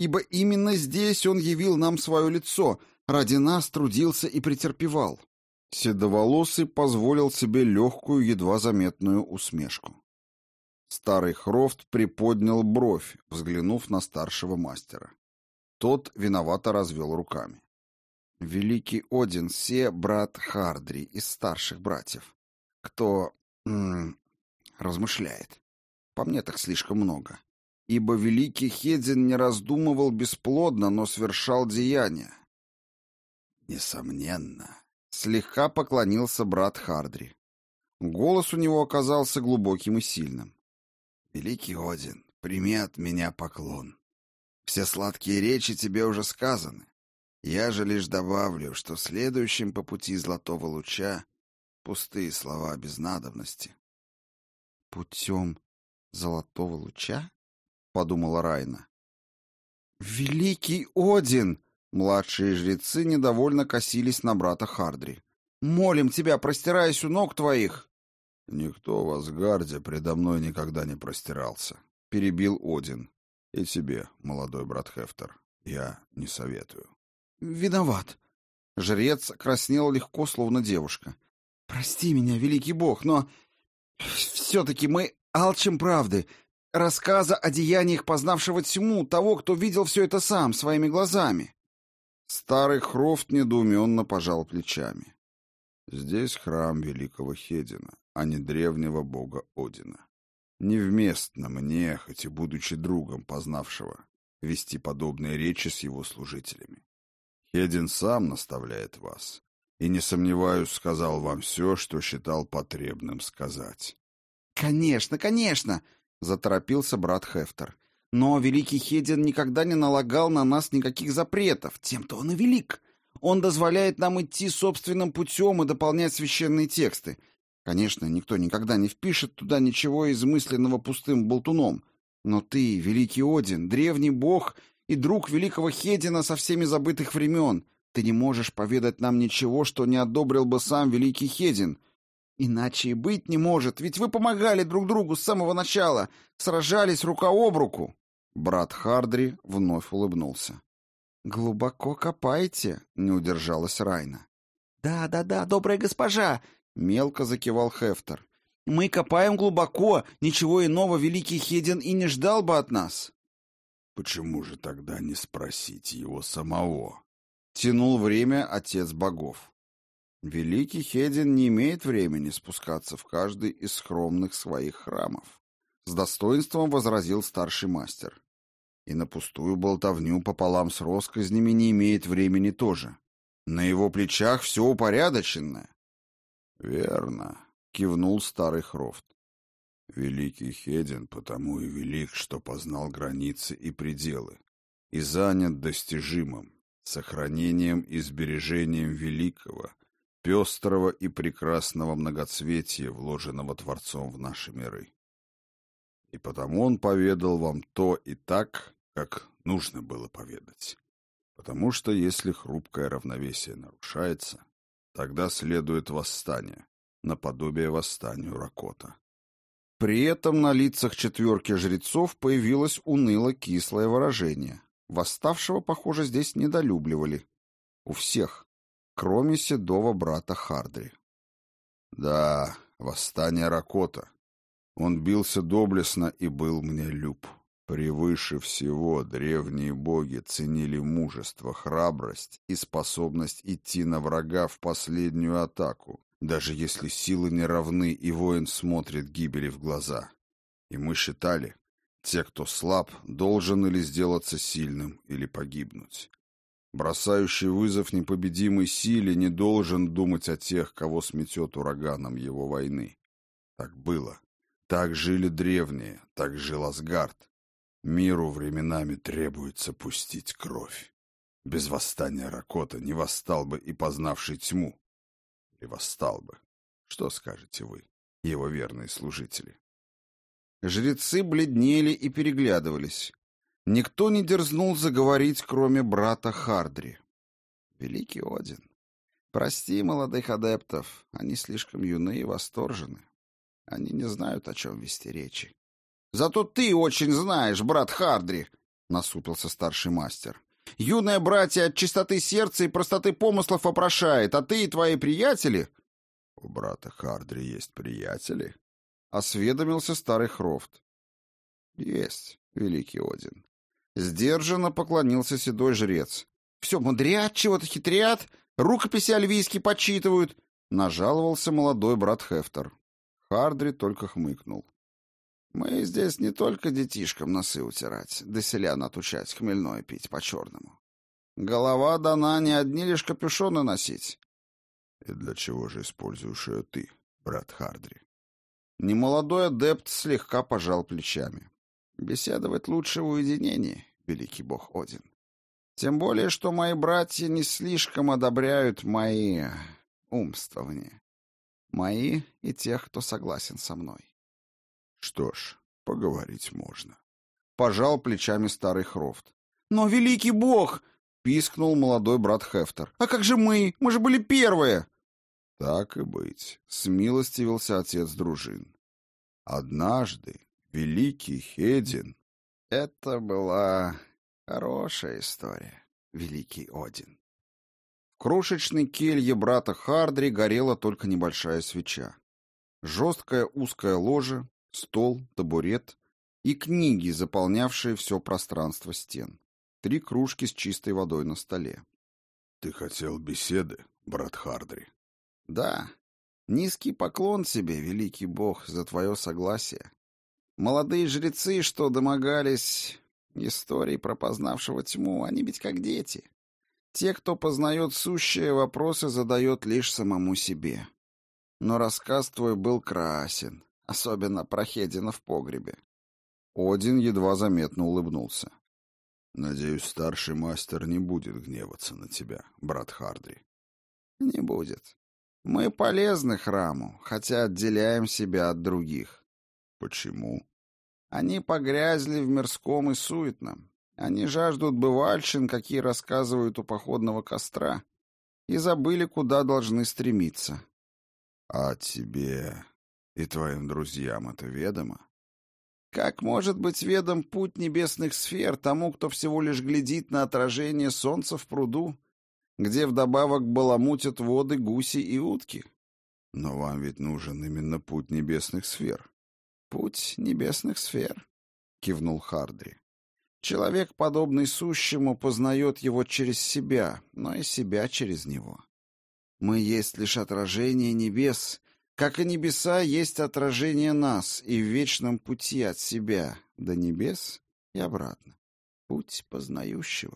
ибо именно здесь он явил нам свое лицо, ради нас трудился и претерпевал». Седоволосый позволил себе легкую, едва заметную усмешку. Старый Хрофт приподнял бровь, взглянув на старшего мастера. Тот виновато развел руками. «Великий Один Се, брат Хардри, из старших братьев. Кто размышляет. По мне так слишком много. Ибо великий Хедин не раздумывал бесплодно, но совершал деяния». «Несомненно», — слегка поклонился брат Хардри. Голос у него оказался глубоким и сильным. «Великий Один, прими от меня поклон. Все сладкие речи тебе уже сказаны. Я же лишь добавлю, что следующим по пути Золотого Луча пустые слова без надобности». «Путем Золотого Луча?» — подумала Райна. «Великий Один!» — младшие жрецы недовольно косились на брата Хардри. «Молим тебя, простираясь у ног твоих!» «Никто в Асгарде предо мной никогда не простирался», — перебил Один. «И тебе, молодой брат Хефтер, я не советую». «Виноват». Жрец краснел легко, словно девушка. «Прости меня, великий бог, но все-таки мы алчим правды, рассказа о деяниях познавшего тьму, того, кто видел все это сам, своими глазами». Старый Хрофт недоуменно пожал плечами. «Здесь храм великого Хедина, а не древнего бога Одина. Невместно мне, хоть и будучи другом познавшего, вести подобные речи с его служителями. Хедин сам наставляет вас, и, не сомневаюсь, сказал вам все, что считал потребным сказать». «Конечно, конечно!» — заторопился брат Хефтер. «Но великий Хедин никогда не налагал на нас никаких запретов, тем-то он и велик. Он дозволяет нам идти собственным путем и дополнять священные тексты. Конечно, никто никогда не впишет туда ничего измысленного пустым болтуном. Но ты, великий Один, древний бог и друг великого Хедина со всеми забытых времен, ты не можешь поведать нам ничего, что не одобрил бы сам великий Хедин. Иначе и быть не может, ведь вы помогали друг другу с самого начала, сражались рука об руку». Брат Хардри вновь улыбнулся. «Глубоко копаете?» — не удержалась Райна. «Да, добрая госпожа!» — мелко закивал Хефтер. «Мы копаем глубоко, ничего иного великий Хедин и не ждал бы от нас». «Почему же тогда не спросить его самого?» — тянул время отец богов. «Великий Хедин не имеет времени спускаться в каждый из скромных своих храмов», — с достоинством возразил старший мастер. «И на пустую болтовню пополам с россказнями не имеет времени тоже. На его плечах все упорядоченное». «Верно», — кивнул старый Хрофт. «Великий Хедин потому и велик, что познал границы и пределы, и занят достижимым, сохранением и сбережением великого, пестрого и прекрасного многоцветия, вложенного Творцом в наши миры. И потому он поведал вам то и так, как нужно было поведать. Потому что если хрупкое равновесие нарушается, тогда следует восстание, наподобие восстанию Ракота». При этом на лицах четверки жрецов появилось уныло-кислое выражение. Восставшего, похоже, здесь недолюбливали. У всех, кроме седого брата Хардри. «Да, восстание Ракота. Он бился доблестно и был мне люб. Превыше всего древние боги ценили мужество, храбрость и способность идти на врага в последнюю атаку, даже если силы не равны и воин смотрит гибели в глаза. И мы считали, те, кто слаб, должен или сделаться сильным, или погибнуть. Бросающий вызов непобедимой силе не должен думать о тех, кого сметет ураганом его войны. Так было. Так жили древние, так жил Асгард. Миру временами требуется пустить кровь. Без восстания Ракота не восстал бы и познавший тьму. Или восстал бы. Что скажете вы, его верные служители?» Жрецы бледнели и переглядывались. Никто не дерзнул заговорить, кроме брата Хардри. «Великий Один, прости молодых адептов, они слишком юны и восторжены. Они не знают, о чем вести речи». «Зато ты очень знаешь, брат Хардри!» — насупился старший мастер. «Юное братья от чистоты сердца и простоты помыслов вопрошает, а ты и твои приятели...» «У брата Хардри есть приятели?» — осведомился старый Хрофт. «Есть, великий Один». Сдержанно поклонился седой жрец. «Все мудрят, чего-то хитрят, рукописи альвийские почитывают», — нажаловался молодой брат Хефтер. Хардри только хмыкнул. «Мы здесь не только детишкам носы утирать, да селян отучать хмельное пить по-черному. Голова дана не одни лишь капюшоны носить». «И для чего же используешь ее ты, брат Хардри?» Немолодой адепт слегка пожал плечами. «Беседовать лучше в уединении, великий бог Один. Тем более, что мои братья не слишком одобряют мои умствования. Мои и тех, кто согласен со мной». «Что ж, поговорить можно», — пожал плечами старый Хрофт. «Но, великий бог!» — пискнул молодой брат Хефтер. «А как же мы? Мы же были первые!» «Так и быть», — смилостивился отец дружин. «Однажды великий Хедин...» Это была хорошая история, великий Один. В крошечной келье брата Хардри горела только небольшая свеча. Жесткое узкое ложе, стол, табурет и книги, заполнявшие все пространство стен. 3 кружки с чистой водой на столе. «Ты хотел беседы, брат Хардри?» «Да. Низкий поклон тебе, великий бог, за твое согласие. Молодые жрецы, что домогались истории про познавшего тьму, они ведь как дети. Те, кто познает сущие, вопросы задает лишь самому себе. Но рассказ твой был красен, особенно про Хедина в погребе». Один едва заметно улыбнулся. «Надеюсь, старший мастер не будет гневаться на тебя, брат Хардри». «Не будет. Мы полезны храму, хотя отделяем себя от других». «Почему?» «Они погрязли в мирском и суетном. Они жаждут бывальщин, какие рассказывают у походного костра, и забыли, куда должны стремиться». «А тебе и твоим друзьям это ведомо?» «Как может быть ведом путь небесных сфер тому, кто всего лишь глядит на отражение солнца в пруду, где вдобавок баламутят воды гуси и утки?» «Но вам ведь нужен именно путь небесных сфер». «Путь небесных сфер», — кивнул Хардри. «Человек, подобный сущему, познает его через себя, но и себя через него. Мы есть лишь отражение небес, как и небеса есть отражение нас, и в вечном пути от себя до небес и обратно. Путь познающего».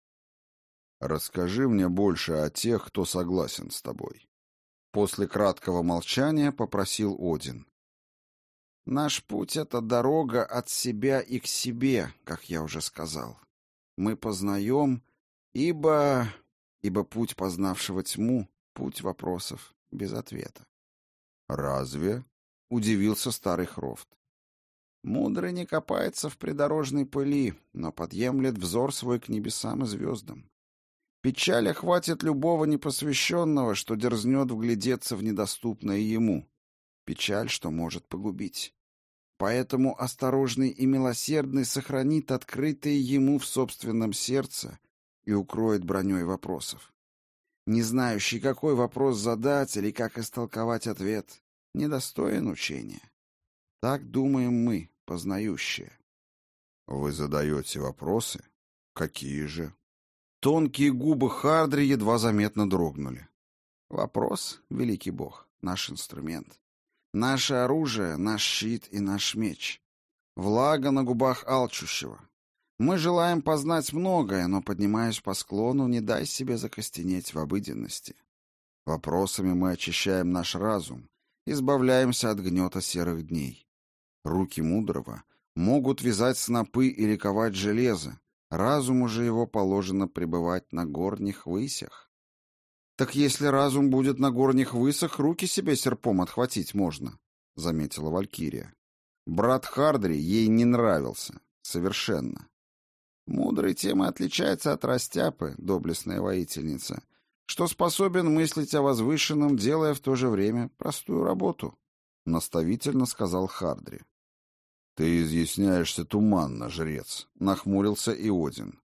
«Расскажи мне больше о тех, кто согласен с тобой». После краткого молчания попросил Один. «Наш путь — это дорога от себя и к себе, как я уже сказал. Мы познаем, ибо путь познавшего тьму — путь вопросов без ответа». «Разве?» — удивился старый Хрофт. «Мудрый не копается в придорожной пыли, но подъемлет взор свой к небесам и звездам. Печаль охватит любого непосвященного, что дерзнет вглядеться в недоступное ему. Печаль, что может погубить. Поэтому осторожный и милосердный сохранит открытое ему в собственном сердце и укроет броней вопросов. Не знающий, какой вопрос задать или как истолковать ответ, недостоин учения. Так думаем мы, познающие». «Вы задаете вопросы? Какие же?» Тонкие губы Хардри едва заметно дрогнули. «Вопрос, великий бог, наш инструмент. Наше оружие, наш щит и наш меч. Влага на губах алчущего. Мы желаем познать многое, но, поднимаясь по склону, не дай себе закостенеть в обыденности. Вопросами мы очищаем наш разум, избавляемся от гнета серых дней. Руки мудрого могут вязать снопы или ковать железо, разуму же его положено пребывать на горних высях». «Так если разум будет на горних высах, руки себе серпом отхватить можно», — заметила Валькирия. Брат Хардри ей не нравился. Совершенно. Мудрый тем и отличается от растяпы, доблестная воительница, что способен мыслить о возвышенном, делая в то же время простую работу, — наставительно сказал Хардри. Ты изъясняешься туманно, жрец, нахмурился и Один.